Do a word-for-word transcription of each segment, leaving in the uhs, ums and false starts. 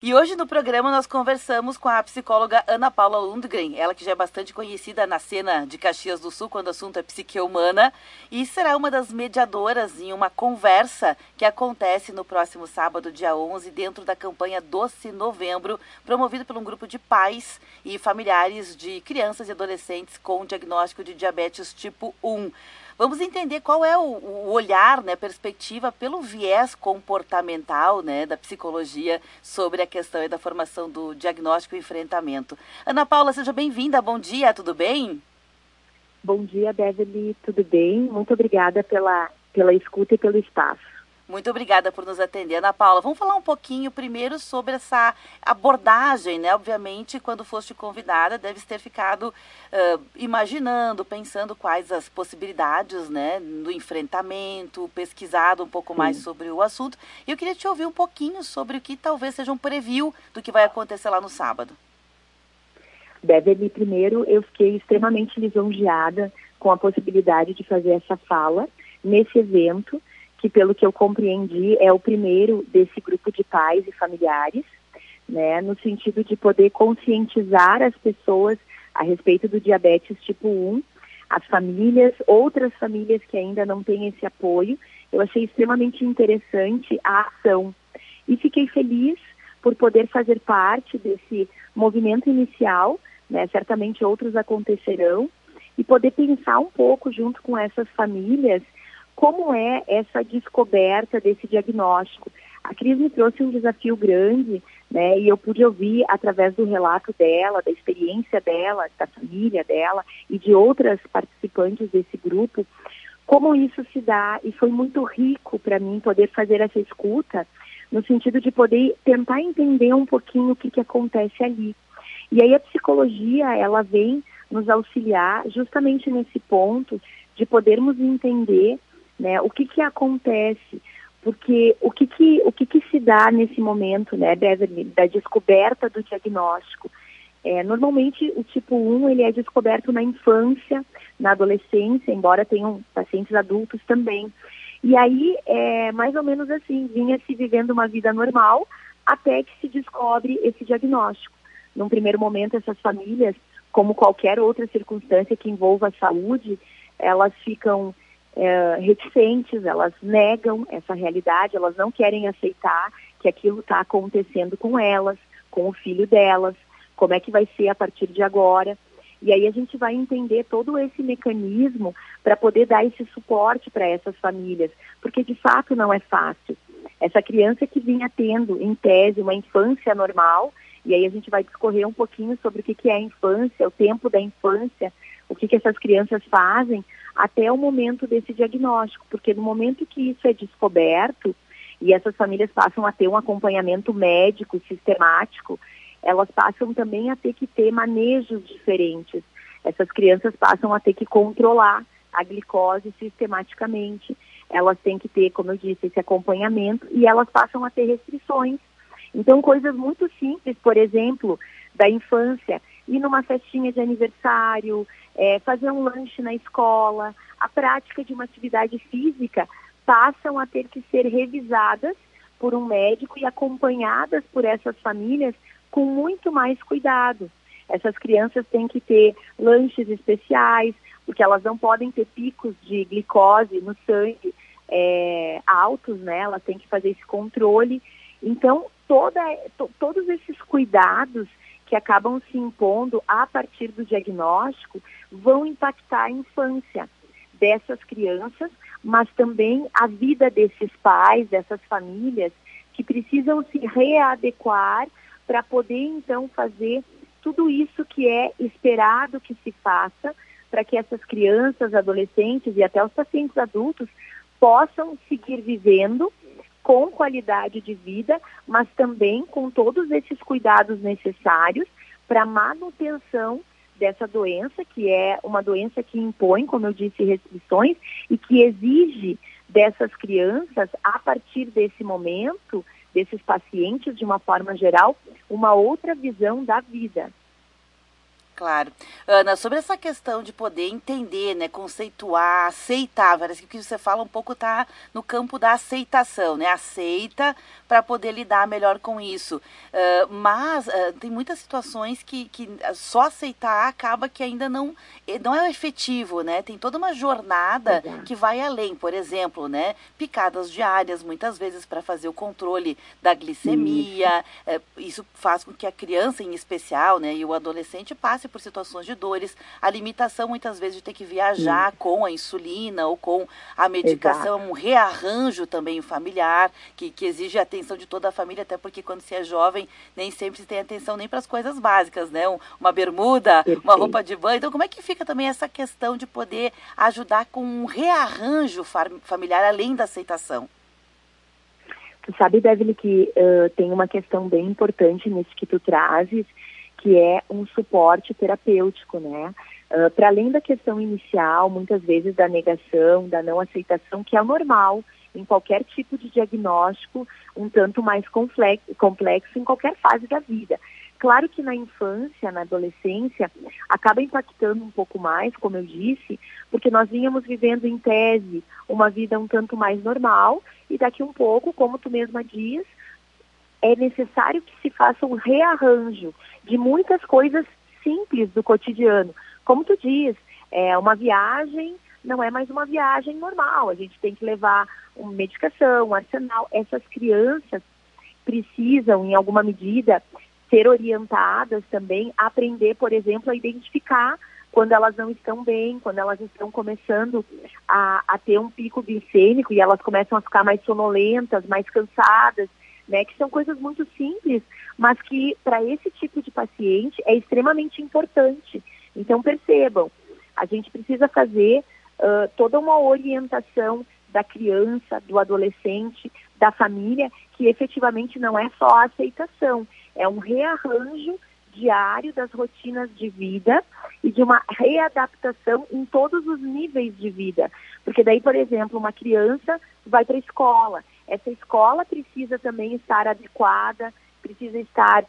E hoje no programa nós conversamos com a psicóloga Ana Paula Lundgren, ela que já é bastante conhecida na cena de Caxias do Sul quando o assunto é psique humana, e será uma das mediadoras em uma conversa que acontece no próximo sábado, dia onze, dentro da campanha Doce Novembro, promovido por um grupo de pais e familiares de crianças e adolescentes com diagnóstico de diabetes tipo um. Vamos entender qual é o, o olhar, né, perspectiva pelo viés comportamental, né, da psicologia sobre a questão da formação do diagnóstico e enfrentamento. Ana Paula, seja bem-vinda, bom dia, tudo bem? Bom dia, Beverly, tudo bem? Muito obrigada pela, pela escuta e pelo espaço. Muito obrigada por nos atender, Ana Paula. Vamos falar um pouquinho primeiro sobre essa abordagem, né? Obviamente, quando foste convidada, deves ter ficado uh, imaginando, pensando quais as possibilidades, né, do enfrentamento, pesquisado um pouco Sim. mais sobre o assunto. E eu queria te ouvir um pouquinho sobre o que talvez seja um preview do que vai acontecer lá no sábado. Beverly, primeiro, eu fiquei extremamente lisonjeada com a possibilidade de fazer essa fala nesse evento, que, pelo que eu compreendi, é o primeiro desse grupo de pais e familiares, né, no sentido de poder conscientizar as pessoas a respeito do diabetes tipo um, as famílias, outras famílias que ainda não têm esse apoio. Eu achei extremamente interessante a ação e fiquei feliz por poder fazer parte desse movimento inicial, né, certamente outros acontecerão, e poder pensar um pouco junto com essas famílias como é essa descoberta desse diagnóstico. A Cris me trouxe um desafio grande, né, e eu pude ouvir através do relato dela, da experiência dela, da família dela e de outras participantes desse grupo, como isso se dá, e foi muito rico para mim poder fazer essa escuta, no sentido de poder tentar entender um pouquinho o que, que acontece ali. E aí a psicologia, ela vem nos auxiliar justamente nesse ponto de podermos entender, né, o que que acontece, porque o que que, o que que se dá nesse momento, né, Beverly, da descoberta do diagnóstico. É, normalmente o tipo um, ele é descoberto na infância, na adolescência, embora tenham pacientes adultos também. E aí, é mais ou menos assim, vinha-se vivendo uma vida normal até que se descobre esse diagnóstico. Num primeiro momento, essas famílias, como qualquer outra circunstância que envolva a saúde, elas ficam É, reticentes, elas negam essa realidade, elas não querem aceitar que aquilo está acontecendo com elas, com o filho delas, como é que vai ser a partir de agora. E aí a gente vai entender todo esse mecanismo para poder dar esse suporte para essas famílias, porque de fato não é fácil. Essa criança que vinha tendo, em tese, uma infância normal, e aí a gente vai discorrer um pouquinho sobre o que, que é a infância, o tempo da infância, o que, que essas crianças fazem, até o momento desse diagnóstico, porque no momento que isso é descoberto e essas famílias passam a ter um acompanhamento médico sistemático, elas passam também a ter que ter manejos diferentes. Essas crianças passam a ter que controlar a glicose sistematicamente. Elas têm que ter, como eu disse, esse acompanhamento e elas passam a ter restrições. Então, coisas muito simples, por exemplo, da infância, ir numa festinha de aniversário, é, fazer um lanche na escola, a prática de uma atividade física, passam a ter que ser revisadas por um médico e acompanhadas por essas famílias com muito mais cuidado. Essas crianças têm que ter lanches especiais, porque elas não podem ter picos de glicose no sangue é, altos, né? Elas têm que fazer esse controle. Então, toda, to, todos esses cuidados que acabam se impondo a partir do diagnóstico vão impactar a infância dessas crianças, mas também a vida desses pais, dessas famílias, que precisam se readequar para poder, então, fazer tudo isso que é esperado que se faça para que essas crianças, adolescentes e até os pacientes adultos possam seguir vivendo com qualidade de vida, mas também com todos esses cuidados necessários para a manutenção dessa doença, que é uma doença que impõe, como eu disse, restrições e que exige dessas crianças, a partir desse momento, desses pacientes, de uma forma geral, uma outra visão da vida. Claro. Ana, sobre essa questão de poder entender, né, conceituar, aceitar, parece que o que você fala um pouco está no campo da aceitação, né? Aceita para poder lidar melhor com isso. Uh, mas uh, tem muitas situações que, que só aceitar acaba que ainda não, não é efetivo, né? Tem toda uma jornada Exato. que vai além, por exemplo, né? Picadas diárias, muitas vezes para fazer o controle da glicemia. Isso. Uh, isso faz com que a criança, em especial, né, e o adolescente passe por situações de dores, a limitação muitas vezes de ter que viajar Sim. com a insulina ou com a medicação, Exato. um rearranjo também familiar, que, que exige a atenção de toda a família, até porque quando se é jovem, nem sempre se tem atenção nem para as coisas básicas, né? Um, uma bermuda, Perfeito. uma roupa de banho. Então, como é que fica também essa questão de poder ajudar com um rearranjo familiar, além da aceitação? Tu sabe, Beverly, que uh, tem uma questão bem importante nisso que tu trazes, que é um suporte terapêutico, né? Uh, para além da questão inicial, muitas vezes da negação, da não aceitação, que é normal em qualquer tipo de diagnóstico, um tanto mais complexo, complexo em qualquer fase da vida. Claro que na infância, na adolescência, acaba impactando um pouco mais, como eu disse, porque nós vínhamos vivendo em tese uma vida um tanto mais normal, e daqui um pouco, como tu mesma diz, é necessário que se faça um rearranjo de muitas coisas simples do cotidiano. Como tu diz, é, uma viagem não é mais uma viagem normal, a gente tem que levar uma medicação, um arsenal. Essas crianças precisam, em alguma medida, ser orientadas também a aprender, por exemplo, a identificar quando elas não estão bem, quando elas estão começando a, a ter um pico glicêmico e elas começam a ficar mais sonolentas, mais cansadas, né, que são coisas muito simples, mas que para esse tipo de paciente é extremamente importante. Então percebam, a gente precisa fazer uh, toda uma orientação da criança, do adolescente, da família, que efetivamente não é só a aceitação, é um rearranjo diário das rotinas de vida e de uma readaptação em todos os níveis de vida. Porque daí, por exemplo, uma criança vai para a escola. Essa escola precisa também estar adequada, precisa estar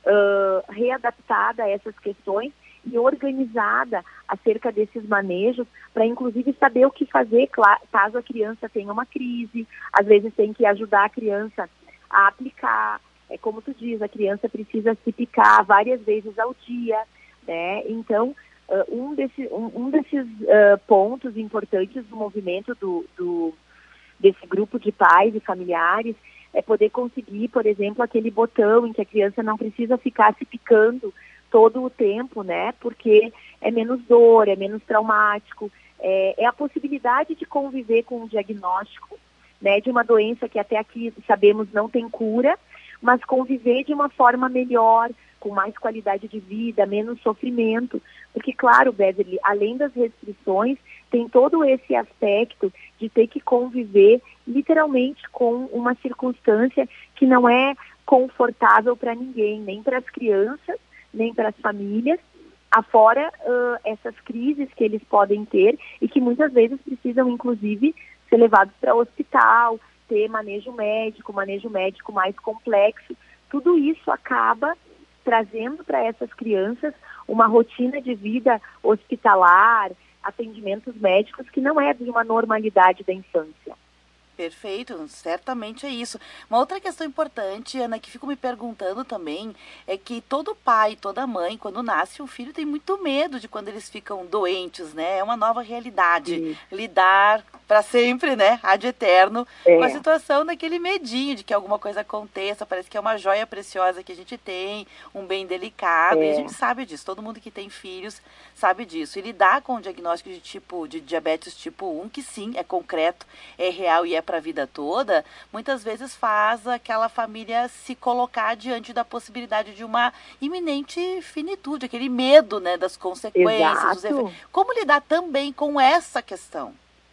uh, readaptada a essas questões e organizada acerca desses manejos para, inclusive, saber o que fazer caso a criança tenha uma crise. Às vezes tem que ajudar a criança a aplicar. É como tu diz, a criança precisa se picar várias vezes ao dia, né? Então, uh, um, desse, um, um desses uh, pontos importantes do movimento do, do, desse grupo de pais e familiares é poder conseguir, por exemplo, aquele botão em que a criança não precisa ficar se picando todo o tempo, né? Porque é menos dor, é menos traumático, é, é a possibilidade de conviver com um diagnóstico, né, de uma doença que até aqui sabemos não tem cura, mas conviver de uma forma melhor, com mais qualidade de vida, menos sofrimento. Porque, claro, Beverly, além das restrições, tem todo esse aspecto de ter que conviver literalmente com uma circunstância que não é confortável para ninguém, nem para as crianças, nem para as famílias, afora uh, essas crises que eles podem ter e que muitas vezes precisam, inclusive, ser levados para o hospital, ter manejo médico, manejo médico mais complexo. Tudo isso acaba trazendo para essas crianças uma rotina de vida hospitalar, atendimentos médicos que não é de uma normalidade da infância. Perfeito, certamente é isso. Uma outra questão importante, Ana, que fico me perguntando também, é que todo pai, toda mãe, quando nasce um filho, tem muito medo de quando eles ficam doentes, né? É uma nova realidade. Sim. Lidar para sempre, né? Ad eterno, é. com a situação daquele medinho de que alguma coisa aconteça. Parece que é uma joia preciosa que a gente tem, um bem delicado, é. e a gente sabe disso. Todo mundo que tem filhos sabe disso. E lidar com o diagnóstico de tipo de diabetes tipo um, que sim, é concreto, é real e é para a vida toda, muitas vezes faz aquela família se colocar diante da possibilidade de uma iminente finitude, aquele medo, né, das consequências, dos efeitos. Como lidar também com essa questão?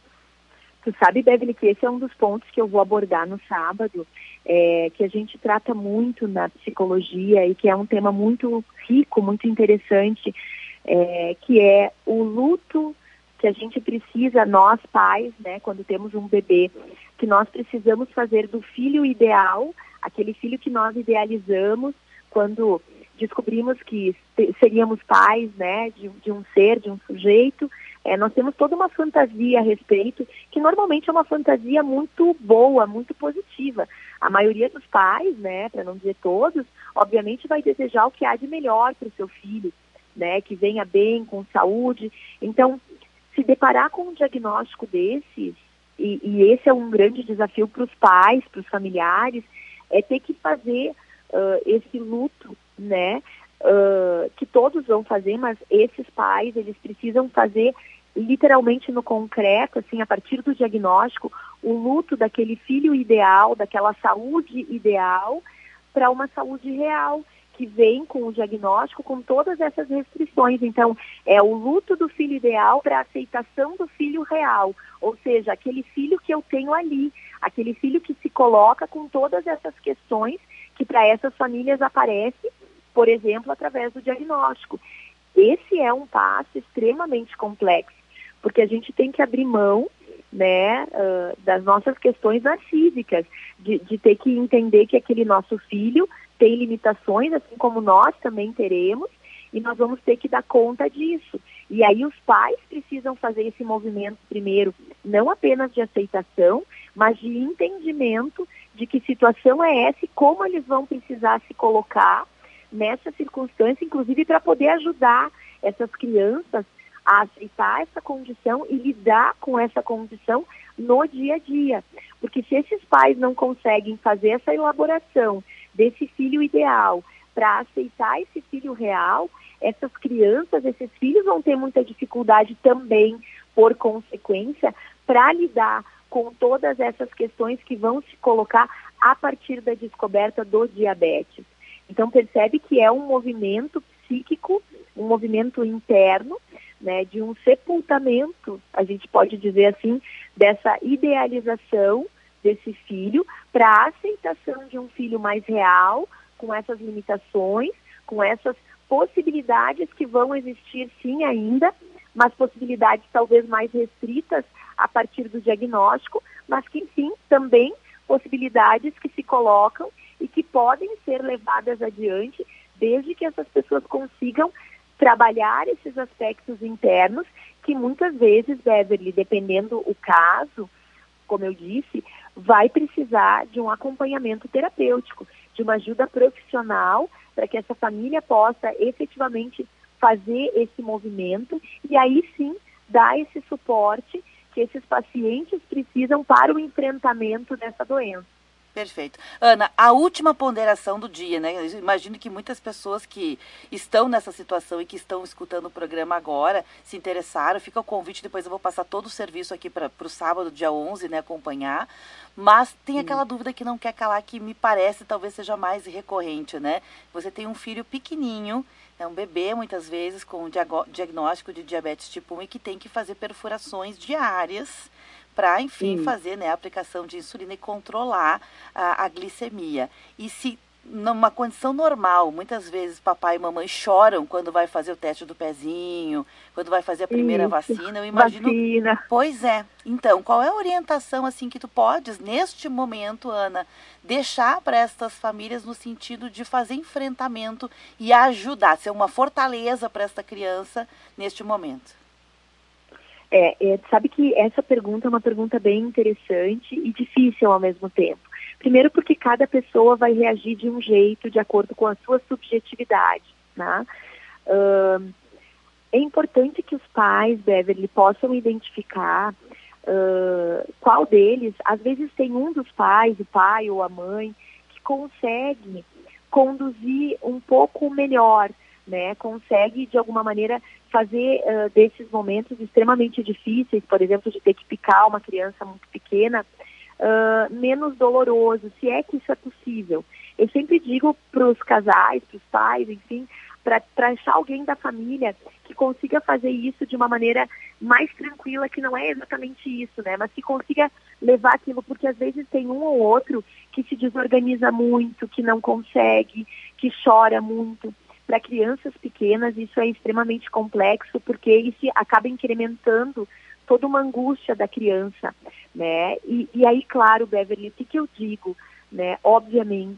Tu sabe, Beverly, que esse é um dos pontos que eu vou abordar no sábado, é, que a gente trata muito na psicologia e que é um tema muito rico, muito interessante, é, que é o luto que a gente precisa, nós pais, né, quando temos um bebê, que nós precisamos fazer do filho ideal, aquele filho que nós idealizamos, quando descobrimos que seríamos pais, né, de, de um ser, de um sujeito. É, nós temos toda uma fantasia a respeito, que normalmente é uma fantasia muito boa, muito positiva. A maioria dos pais, né, para não dizer todos, obviamente vai desejar o que há de melhor para o seu filho, né, que venha bem, com saúde. Então, se deparar com um diagnóstico desses, e, e esse é um grande desafio para os pais, para os familiares, é ter que fazer uh, esse luto, né, uh, que todos vão fazer, mas esses pais, eles precisam fazer literalmente no concreto, assim, a partir do diagnóstico, o luto daquele filho ideal, daquela saúde ideal, para uma saúde real, que vem com o diagnóstico, com todas essas restrições. Então, é o luto do filho ideal para a aceitação do filho real, ou seja, aquele filho que eu tenho ali, aquele filho que se coloca com todas essas questões que para essas famílias aparece, por exemplo, através do diagnóstico. Esse é um passo extremamente complexo, porque a gente tem que abrir mão, né, uh, das nossas questões narcísicas, de, de ter que entender que aquele nosso filho tem limitações, assim como nós também teremos, e nós vamos ter que dar conta disso. E aí os pais precisam fazer esse movimento primeiro, não apenas de aceitação, mas de entendimento de que situação é essa e como eles vão precisar se colocar nessa circunstância, inclusive para poder ajudar essas crianças a aceitar essa condição e lidar com essa condição no dia a dia. Porque se esses pais não conseguem fazer essa elaboração desse filho ideal para aceitar esse filho real, essas crianças, esses filhos vão ter muita dificuldade também, por consequência, para lidar com todas essas questões que vão se colocar a partir da descoberta do diabetes. Então percebe que é um movimento psíquico, um movimento interno, né, de um sepultamento, a gente pode dizer assim, dessa idealização desse filho para a aceitação de um filho mais real, com essas limitações, com essas possibilidades que vão existir sim ainda, mas possibilidades talvez mais restritas a partir do diagnóstico, mas que enfim, também possibilidades que se colocam e que podem ser levadas adiante desde que essas pessoas consigam trabalhar esses aspectos internos que muitas vezes, Beverly, dependendo o caso, como eu disse, vai precisar de um acompanhamento terapêutico, de uma ajuda profissional para que essa família possa efetivamente fazer esse movimento e aí sim dar esse suporte que esses pacientes precisam para o enfrentamento dessa doença. Perfeito. Ana, a última ponderação do dia, né? Eu imagino que muitas pessoas que estão nessa situação e que estão escutando o programa agora se interessaram. Fica o convite, depois eu vou passar todo o serviço aqui para o sábado, dia onze, né, acompanhar. Mas tem aquela dúvida que não quer calar, que me parece talvez seja mais recorrente, né? Você tem um filho pequenininho, é um bebê muitas vezes com diagnóstico de diabetes tipo um e que tem que fazer perfurações diárias para, enfim, Sim. fazer, né, a aplicação de insulina e controlar a, a glicemia. E se numa condição normal, muitas vezes papai e mamãe choram quando vai fazer o teste do pezinho, quando vai fazer a primeira Isso. vacina, eu imagino... Vacina. Pois é. Então, qual é a orientação, assim, que tu podes, neste momento, Ana, deixar para estas famílias no sentido de fazer enfrentamento e ajudar, ser uma fortaleza para esta criança neste momento? É, é, sabe que essa pergunta é uma pergunta bem interessante e difícil ao mesmo tempo. Primeiro porque cada pessoa vai reagir de um jeito, de acordo com a sua subjetividade, né? Uh, é importante que os pais, Beverly, possam identificar uh, qual deles, às vezes tem um dos pais, o pai ou a mãe, que consegue conduzir um pouco melhor, né? Consegue, de alguma maneira, fazer uh, desses momentos extremamente difíceis, por exemplo, de ter que picar uma criança muito pequena, uh, menos doloroso, se é que isso é possível. Eu sempre digo para os casais, para os pais, enfim, para achar alguém da família que consiga fazer isso de uma maneira mais tranquila, que não é exatamente isso, né? Mas que consiga levar aquilo, porque às vezes tem um ou outro que se desorganiza muito, que não consegue, que chora muito. Para crianças pequenas isso é extremamente complexo, porque isso acaba incrementando toda uma angústia da criança, né? E, e aí, claro, Beverly, o que, que eu digo, né? Obviamente,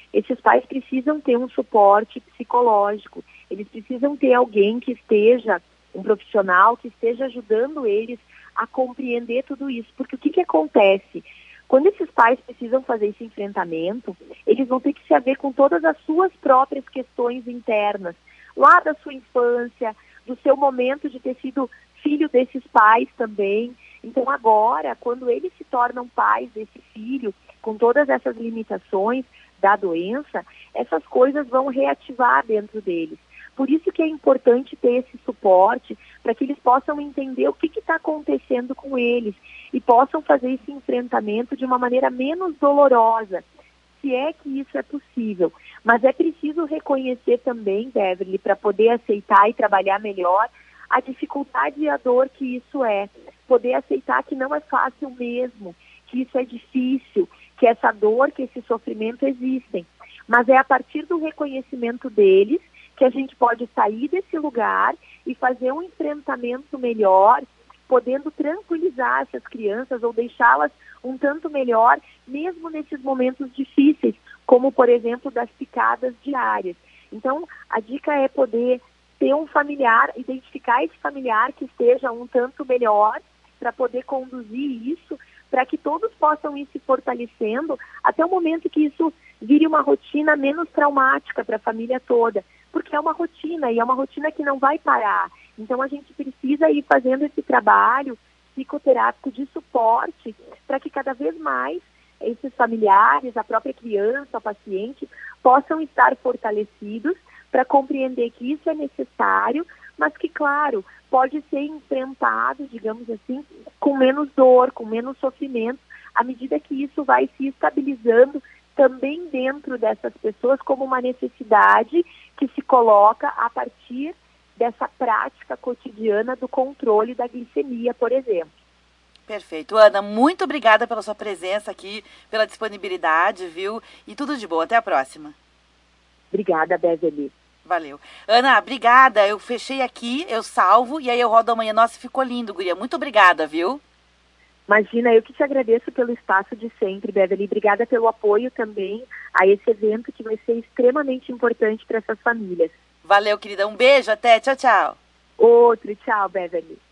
esses pais precisam ter um suporte psicológico, eles precisam ter alguém que esteja, um profissional que esteja ajudando eles a compreender tudo isso. Porque o que, que acontece? Quando esses pais precisam fazer esse enfrentamento, eles vão ter que se haver com todas as suas próprias questões internas, lá da sua infância, do seu momento de ter sido filho desses pais também. Então agora, quando eles se tornam pais desse filho, com todas essas limitações da doença, essas coisas vão reativar dentro deles. Por isso que é importante ter esse suporte, para que eles possam entender o que está acontecendo com eles e possam fazer esse enfrentamento de uma maneira menos dolorosa, se é que isso é possível. Mas é preciso reconhecer também, Beverly, para poder aceitar e trabalhar melhor a dificuldade e a dor que isso é. Poder aceitar que não é fácil mesmo, que isso é difícil, que essa dor, que esse sofrimento existem. Mas é a partir do reconhecimento deles que a gente pode sair desse lugar e fazer um enfrentamento melhor, podendo tranquilizar essas crianças ou deixá-las um tanto melhor, mesmo nesses momentos difíceis, como, por exemplo, das picadas diárias. Então, a dica é poder ter um familiar, identificar esse familiar que esteja um tanto melhor, para poder conduzir isso, para que todos possam ir se fortalecendo até o momento que isso vire uma rotina menos traumática para a família toda, porque é uma rotina e é uma rotina que não vai parar. Então a gente precisa ir fazendo esse trabalho psicoterápico de suporte para que cada vez mais esses familiares, a própria criança, o paciente, possam estar fortalecidos para compreender que isso é necessário, mas que, claro, pode ser enfrentado, digamos assim, com menos dor, com menos sofrimento, à medida que isso vai se estabilizando também dentro dessas pessoas como uma necessidade que se coloca a partir dessa prática cotidiana do controle da glicemia, por exemplo. Perfeito. Ana, muito obrigada pela sua presença aqui, pela disponibilidade, viu? E tudo de bom. Até a próxima. Obrigada, Beverly. Valeu. Ana, obrigada. Eu fechei aqui, eu salvo e aí eu rodo amanhã. Nossa, ficou lindo, guria. Muito obrigada, viu? Imagina, eu que te agradeço pelo espaço de sempre, Beverly. Obrigada pelo apoio também a esse evento que vai ser extremamente importante para essas famílias. Valeu, querida. Um beijo. Até. Tchau, tchau. Outro. Tchau, Beverly.